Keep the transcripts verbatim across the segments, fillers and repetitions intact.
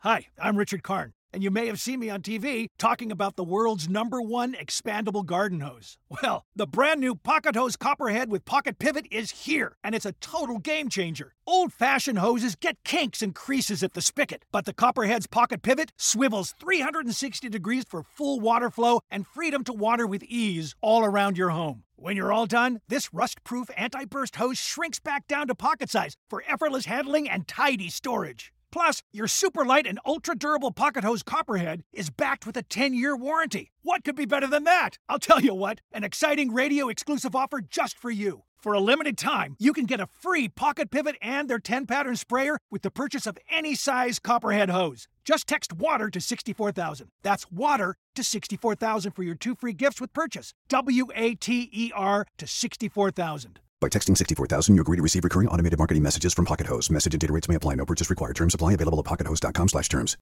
Hi, I'm Richard Karn, and you may have seen me on T V talking about the world's number one expandable garden hose. Well, the brand new Pocket Hose Copperhead with Pocket Pivot is here, and it's a total game changer. Old-fashioned hoses get kinks and creases at the spigot, but the Copperhead's Pocket Pivot swivels three hundred sixty degrees for full water flow and freedom to water with ease all around your home. When you're all done, this rust-proof anti-burst hose shrinks back down to pocket size for effortless handling and tidy storage. Plus, your super light and ultra-durable Pocket Hose Copperhead is backed with a ten-year warranty. What could be better than that? I'll tell you what, an exciting radio-exclusive offer just for you. For a limited time, you can get a free Pocket Pivot and their ten-pattern sprayer with the purchase of any size Copperhead hose. Just text WATER to sixty-four thousand. That's WATER to sixty-four thousand for your two free gifts with purchase. W A T E R to sixty-four thousand. By texting sixty-four thousand, you agree to receive recurring automated marketing messages from Pocket Hose. Message and data rates may apply. No purchase required. Terms apply. Available at pockethose.com slash terms.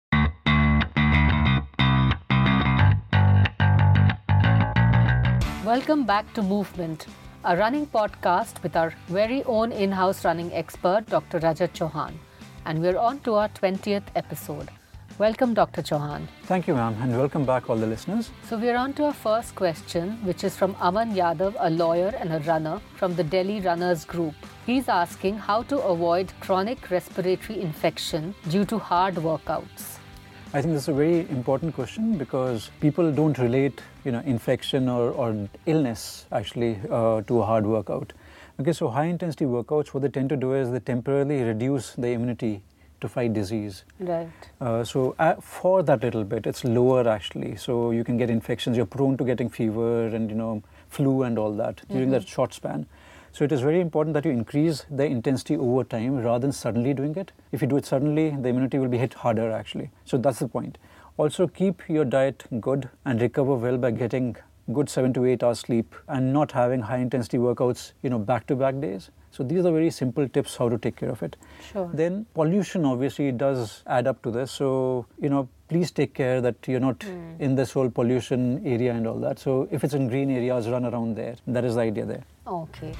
Welcome back to Movement, a running podcast with our very own in-house running expert, Doctor Rajat Chauhan. And we're on to our twentieth episode. Welcome, Doctor Chauhan. Thank you, ma'am, and welcome back, all the listeners. So we're on to our first question, which is from Aman Yadav, a lawyer and a runner from the Delhi Runners Group. He's asking how to avoid chronic respiratory infection due to hard workouts. I think this is a very important question because people don't relate, you know, infection or, or illness actually uh, to a hard workout. Okay, so high-intensity workouts, what they tend to do is they temporarily reduce the immunity to fight disease. Right. Uh, so uh, for that little bit, it's lower actually. So you can get infections. You're prone to getting fever and, you know, flu and all that during mm-hmm. that short span. So it is very important that you increase the intensity over time rather than suddenly doing it. If you do it suddenly, the immunity will be hit harder actually. So that's the point. Also keep your diet good and recover well by getting good seven to eight hours sleep and not having high intensity workouts, you know, back to back days. So these are very simple tips how to take care of it. Sure. Then pollution obviously does add up to this. So, you know, please take care that you're not mm. in this whole pollution area and all that. So if it's in green areas, run around there. That is the idea there. Okay.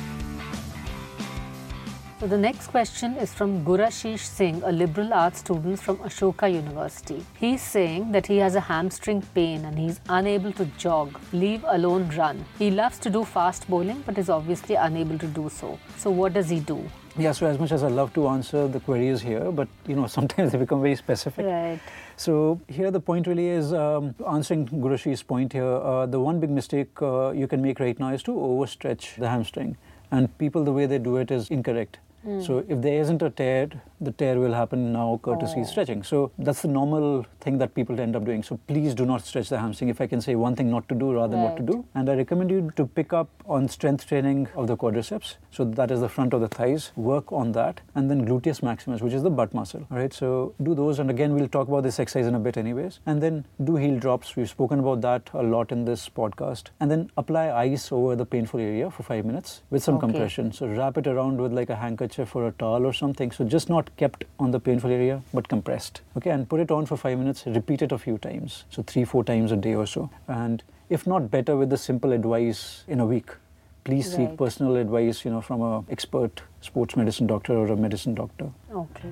So the next question is from Gurashish Singh, a liberal arts student from Ashoka University. He's saying that he has a hamstring pain and he's unable to jog, leave alone run. He loves to do fast bowling but is obviously unable to do so. So what does he do? Yeah, so as much as I love to answer the queries here, but you know, sometimes they become very specific. Right. So here the point really is, um, answering Gurashish's point here, uh, the one big mistake uh, you can make right now is to overstretch the hamstring. And people, the way they do it is incorrect. Mm. So if there isn't a tear, the tear will happen now courtesy oh. stretching. So that's the normal thing that people end up doing. So please do not stretch the hamstring. If I can say one thing not to do rather than right. what to do. And I recommend you to pick up on strength training of the quadriceps. So that is the front of the thighs. Work on that. And then gluteus maximus, which is the butt muscle. All right. So do those. And again, we'll talk about this exercise in a bit anyways. And then do heel drops. We've spoken about that a lot in this podcast. And then apply ice over the painful area for five minutes with some okay. compression. So wrap it around with like a handkerchief or a towel or something. So just not kept on the painful area, but compressed. Okay, and put it on for five minutes, repeat it a few times. So three, four times a day or so. And if not better with the simple advice in a week, please right. seek personal advice, you know, from an expert sports medicine doctor or a medicine doctor. Okay.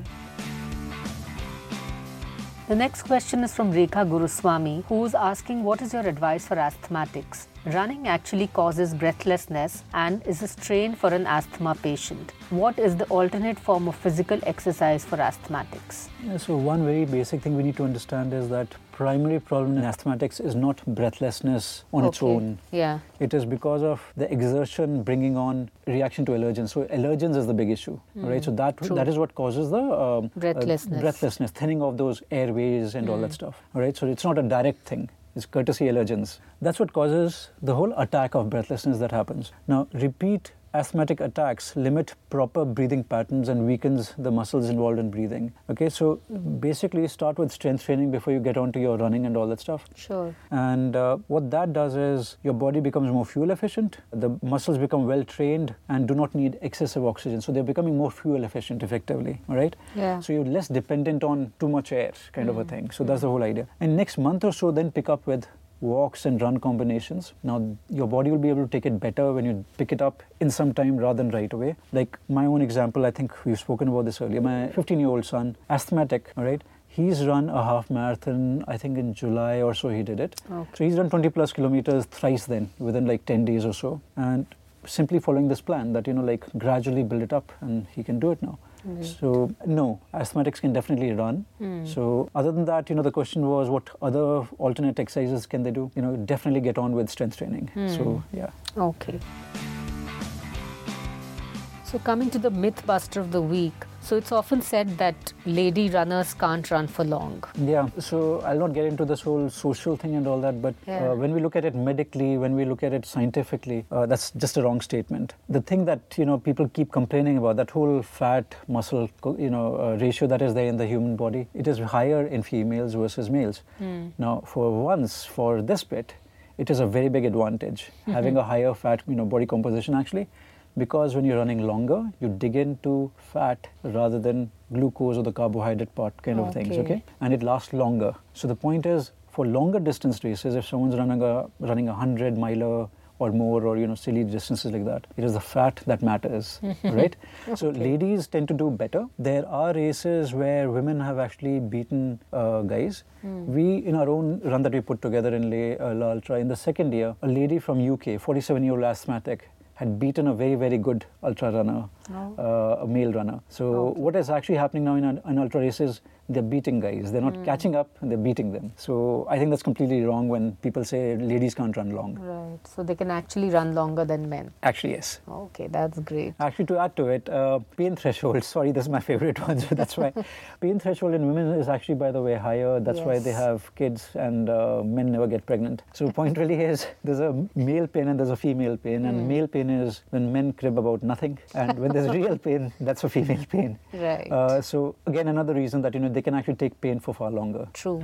The next question is from Rekha Guruswamy, who is asking, what is your advice for asthmatics? Running actually causes breathlessness and is a strain for an asthma patient. What is the alternate form of physical exercise for asthmatics? Yeah, so one very basic thing we need to understand is that primary problem in asthmatics is not breathlessness on okay. its own. Yeah. It is because of the exertion bringing on reaction to allergens. So allergens is the big issue, mm. right? So that True. that is what causes the um, breathlessness. Uh, breathlessness, thinning of those airways and mm. all that stuff. All right, so it's not a direct thing. It's courtesy allergens. That's what causes the whole attack of breathlessness that happens. Now, repeat asthmatic attacks limit proper breathing patterns and weakens the muscles involved in breathing. Okay, so basically start with strength training before you get on to your running and all that stuff. Sure. And uh, what that does is your body becomes more fuel efficient, the muscles become well trained and do not need excessive oxygen. So they're becoming more fuel efficient effectively, all right? Yeah. So you're less dependent on too much air kind mm. of a thing. So mm. that's the whole idea. And next month or so then pick up with walks and run combinations. Now, your body will be able to take it better when you pick it up in some time rather than right away. Like my own example, I think we've spoken about this earlier. My fifteen-year-old son, asthmatic, all right? He's run a half marathon, I think in July or so he did it. Okay. So he's done twenty plus kilometers thrice then, within like ten days or so. And simply following this plan that, you know, like gradually build it up, and he can do it now. Mm. So, no, asthmatics can definitely run. Mm. So, other than that, you know, the question was what other alternate exercises can they do? You know, definitely get on with strength training. Mm. So, yeah. Okay. So, coming to the myth buster of the week. So, it's often said that lady runners can't run for long. Yeah, so I'll not get into this whole social thing and all that, but yeah. uh, when we look at it medically, when we look at it scientifically, uh, that's just a wrong statement. The thing that, you know, people keep complaining about, that whole fat muscle, you know, uh, ratio that is there in the human body, it is higher in females versus males. Mm. Now, for once, for this bit, it is a very big advantage, mm-hmm. having a higher fat, you know, body composition actually. Because when you're running longer, you dig into fat rather than glucose or the carbohydrate part kind of okay. things, okay? And it lasts longer. So the point is, for longer distance races, if someone's running a running a hundred miler or more, or, you know, silly distances like that, it is the fat that matters, right? Okay. So ladies tend to do better. There are races where women have actually beaten uh, guys. Mm. We, in our own run that we put together in Le, uh, La Ultra, in the second year, a lady from U K, forty-seven-year-old asthmatic, had beaten a very, very good ultra runner, oh. uh, a male runner. So okay. what is actually happening now in an, an ultra race is they're beating guys. They're not mm. catching up, and they're beating them. So I think that's completely wrong when people say ladies can't run long. Right. So they can actually run longer than men. Actually, yes. Okay, that's great. Actually, to add to it, uh, pain threshold, sorry, this is my favorite one, so that's why. Pain threshold in women is actually, by the way, higher. That's yes. why they have kids, and uh, men never get pregnant. So the point really is, there's a male pain and there's a female pain. Mm. And male pain is when men crib about nothing. And when there's real pain, that's a female pain. Right. Uh, so again, another reason that, you know, they can actually take pain for far longer. True.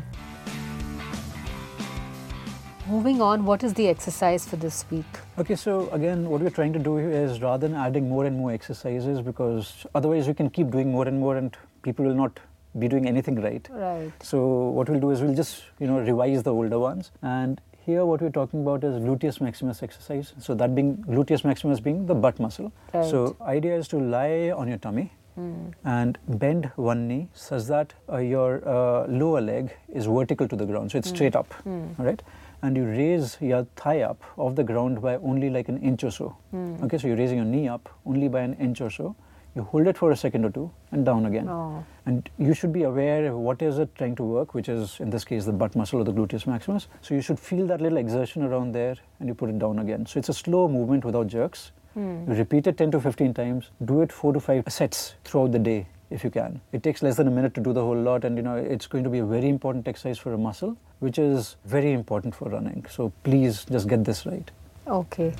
Moving on, what is the exercise for this week? Okay, so again, what we're trying to do is, rather than adding more and more exercises, because otherwise we can keep doing more and more and people will not be doing anything right. Right. So what we'll do is we'll just, you know, revise the older ones. And here what we're talking about is gluteus maximus exercise. So that being, gluteus maximus being the butt muscle. Right. So idea is to lie on your tummy. Mm. And bend one knee such that uh, your uh, lower leg is vertical to the ground, so it's mm. straight up, mm. all right? And you raise your thigh up off the ground by only like an inch or so. Mm. Okay, so you're raising your knee up only by an inch or so. You hold it for a second or two and down again. Oh. And you should be aware of what is it trying to work, which is in this case the butt muscle or the gluteus maximus. So you should feel that little exertion around there and you put it down again. So it's a slow movement without jerks. Mm. You repeat it ten to fifteen times. Do it four to five sets throughout the day if you can. It takes less than a minute to do the whole lot, and you know it's going to be a very important exercise for a muscle, which is very important for running. So please just get this right. Okay.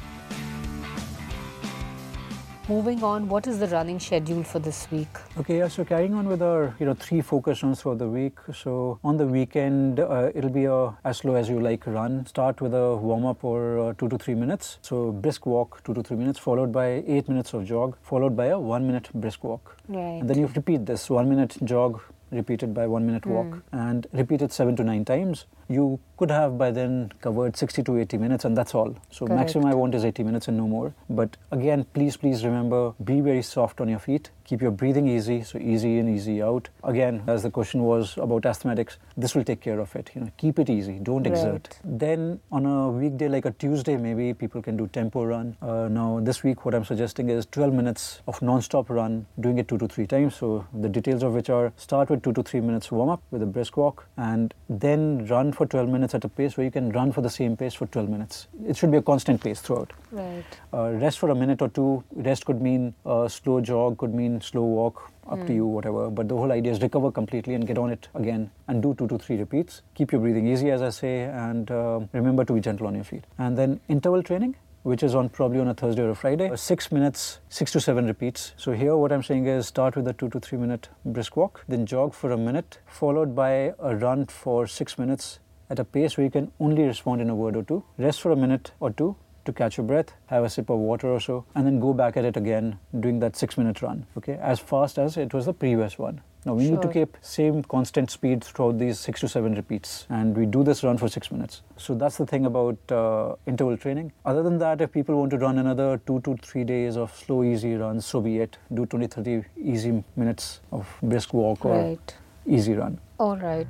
Moving on, what is the running schedule for this week? Okay, yeah, so carrying on with our, you know, three focus runs for the week. So on the weekend, uh, it'll be a as slow as you like run. Start with a warm-up or uh, two to three minutes. So brisk walk, two to three minutes, followed by eight minutes of jog, followed by a one-minute brisk walk. Right. And then you repeat this, one-minute jog, repeated by one-minute walk, mm. and repeat it seven to nine times. You could have by then covered sixty to eighty minutes, and that's all. So Correct. Maximum I want is eighty minutes and no more. But again, please, please remember, be very soft on your feet. Keep your breathing easy, so easy in, easy out. Again, as the question was about asthmatics, this will take care of it. You know, keep it easy, don't exert. Right. Then on a weekday like a Tuesday, maybe people can do tempo run. Uh, now this week, what I'm suggesting is twelve minutes of non-stop run, doing it two to three times. So the details of which are, start with two to three minutes warm up with a brisk walk, and then run for twelve minutes at a pace where you can run for the same pace for twelve minutes. It should be a constant pace throughout. Right. Uh, rest for a minute or two. Rest could mean a slow jog, could mean slow walk, up mm. to you, whatever. But the whole idea is recover completely and get on it again and do two to three repeats. Keep your breathing easy, as I say, and uh, remember to be gentle on your feet. And then interval training, which is on probably on a Thursday or a Friday. Uh, six minutes, six to seven repeats. So here what I'm saying is start with a two to three minute brisk walk, then jog for a minute, followed by a run for six minutes at a pace where you can only respond in a word or two. Rest for a minute or two to catch your breath, have a sip of water or so, and then go back at it again, doing that six minute run, okay, as fast as it was the previous one. Now we sure. need to keep same constant speed throughout these six to seven repeats, and we do this run for six minutes. So that's the thing about uh, interval training. Other than that, if people want to run another two to three days of slow, easy runs, so be it. Do twenty, thirty easy minutes of brisk walk or right. easy run. All right.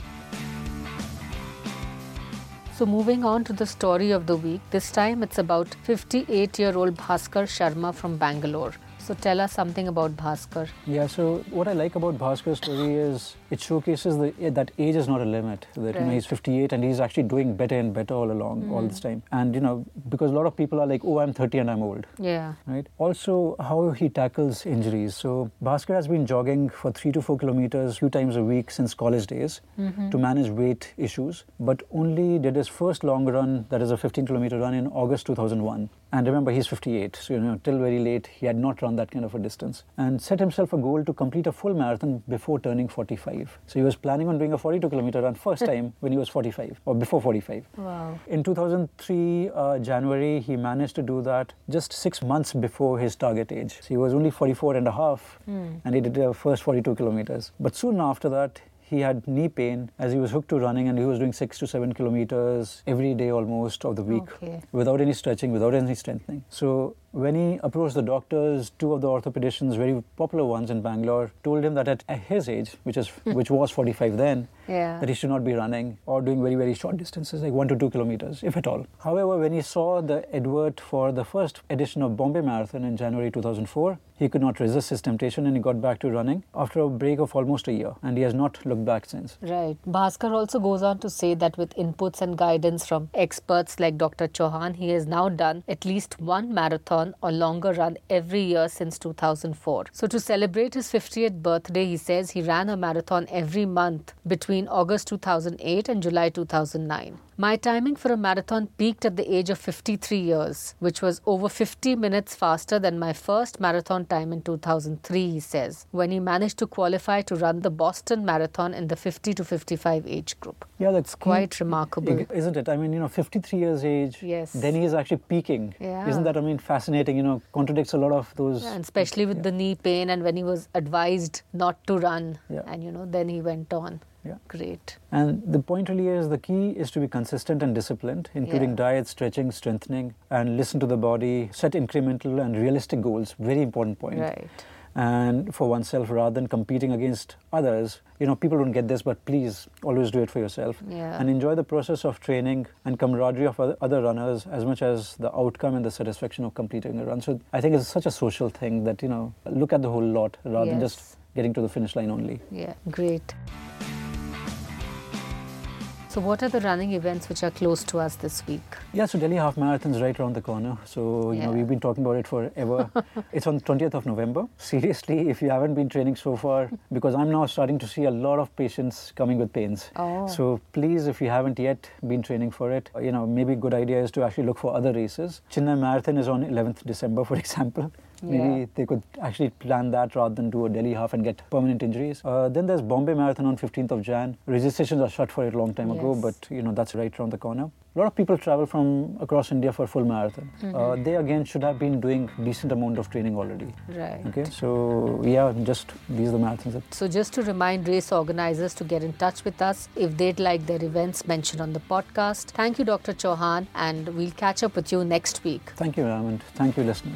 So moving on to the story of the week, this time it's about fifty-eight-year-old Bhaskar Sharma from Bangalore. So tell us something about Bhaskar. Yeah, so what I like about Bhaskar's story is it showcases the, that age is not a limit. That right. you know, he's fifty-eight and he's actually doing better and better all along, mm. all this time. And, you know, because a lot of people are like, oh, I'm thirty and I'm old. Yeah. Right? Also, how he tackles injuries. So Bhaskar has been jogging for three to four kilometers a few times a week since college days mm-hmm. to manage weight issues, but only did his first long run, that is a fifteen kilometer run, in August two thousand one. And remember, he's fifty-eight, so, you know, till very late, he had not run that kind of a distance. And set himself a goal to complete a full marathon before turning forty-five. So he was planning on doing a forty-two kilometer run first time when he was forty-five, or before forty-five. Wow. In two thousand three, uh, January, he managed to do that just six months before his target age. So he was only forty-four and a half, mm. and he did the first forty-two kilometers. But soon after that, he had knee pain as he was hooked to running, and he was doing six to seven kilometers every day almost of the week okay. without any stretching, without any strengthening. So when he approached the doctors, two of the orthopedicians, very popular ones in Bangalore, told him that at his age, which is which was forty-five then, yeah. that he should not be running or doing very, very short distances, like one to two kilometers, if at all. However, when he saw the advert for the first edition of Bombay Marathon in January two thousand four, he could not resist his temptation and he got back to running after a break of almost a year, and he has not looked back since. Right. Bhaskar also goes on to say that with inputs and guidance from experts like Doctor Chauhan, he has now done at least one marathon or longer run every year since two thousand four. So to celebrate his fiftieth birthday, he says he ran a marathon every month between August two thousand eight and July two thousand nine. My timing for a marathon peaked at the age of fifty-three years, which was over fifty minutes faster than my first marathon time in two thousand three, he says, when he managed to qualify to run the Boston Marathon in the fifty to fifty-five age group. Yeah, that's quite key, remarkable. Isn't it? I mean, you know, fifty-three years age, yes. then he is actually peaking. Yeah. Isn't that, I mean, fascinating, you know, contradicts a lot of those. Yeah, and especially with yeah. the knee pain and when he was advised not to run. Yeah. And, you know, then he went on. Yeah. Great. And the point really is the key is to be consistent and disciplined, including yeah. diet, stretching, strengthening, and listen to the body, set incremental and realistic goals. Very important point. Right. And for oneself rather than competing against others. You know, people don't get this, but please always do it for yourself. Yeah. And enjoy the process of training and camaraderie of other runners as much as the outcome and the satisfaction of completing a run. So I think it's such a social thing that, you know, look at the whole lot rather yes. than just getting to the finish line only. Yeah, great. So what are the running events which are close to us this week? Yeah, so Delhi Half Marathon is right around the corner. So, you yeah. know, we've been talking about it forever. It's on the twentieth of November. Seriously, if you haven't been training so far, because I'm now starting to see a lot of patients coming with pains. Oh. So please, if you haven't yet been training for it, you know, maybe a good idea is to actually look for other races. Chennai Marathon is on eleventh December, for example. Maybe yeah. they could actually plan that rather than do a Delhi half and get permanent injuries. Uh, then there's Bombay Marathon on fifteenth of January. Registrations are shut for it a long time yes. ago, but you know that's right around the corner. A lot of people travel from across India for a full marathon. Mm-hmm. Uh, they again should have been doing decent amount of training already. Right. Okay. So yeah, just these are the marathons. That so just to remind race organizers to get in touch with us if they'd like their events mentioned on the podcast. Thank you, Doctor Chauhan, and we'll catch up with you next week. Thank you, Ram, and thank you, listeners.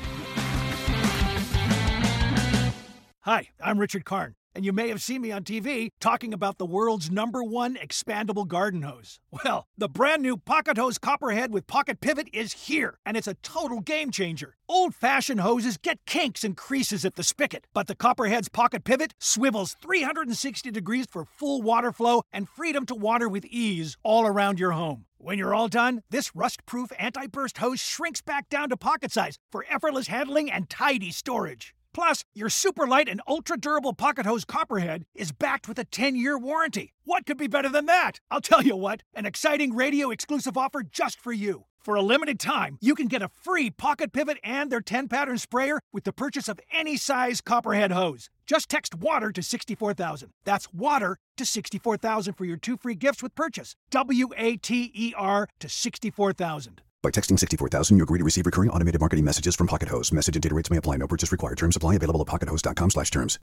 Hi, I'm Richard Karn, and you may have seen me on T V talking about the world's number one expandable garden hose. Well, the brand new Pocket Hose Copperhead with Pocket Pivot is here, and it's a total game changer. Old-fashioned hoses get kinks and creases at the spigot, but the Copperhead's Pocket Pivot swivels three hundred sixty degrees for full water flow and freedom to water with ease all around your home. When you're all done, this rust-proof anti-burst hose shrinks back down to pocket size for effortless handling and tidy storage. Plus, your super light and ultra-durable Pocket Hose Copperhead is backed with a ten-year warranty. What could be better than that? I'll tell you what, an exciting radio-exclusive offer just for you. For a limited time, you can get a free Pocket Pivot and their ten-pattern sprayer with the purchase of any size Copperhead hose. Just text WATER to sixty-four thousand. That's WATER to sixty-four thousand for your two free gifts with purchase. W A T E R to sixty-four thousand. By texting sixty-four thousand, you agree to receive recurring automated marketing messages from Pocket Hose. Message and data rates may apply. No purchase required. Terms apply. Available at pocket hose dot com slash terms.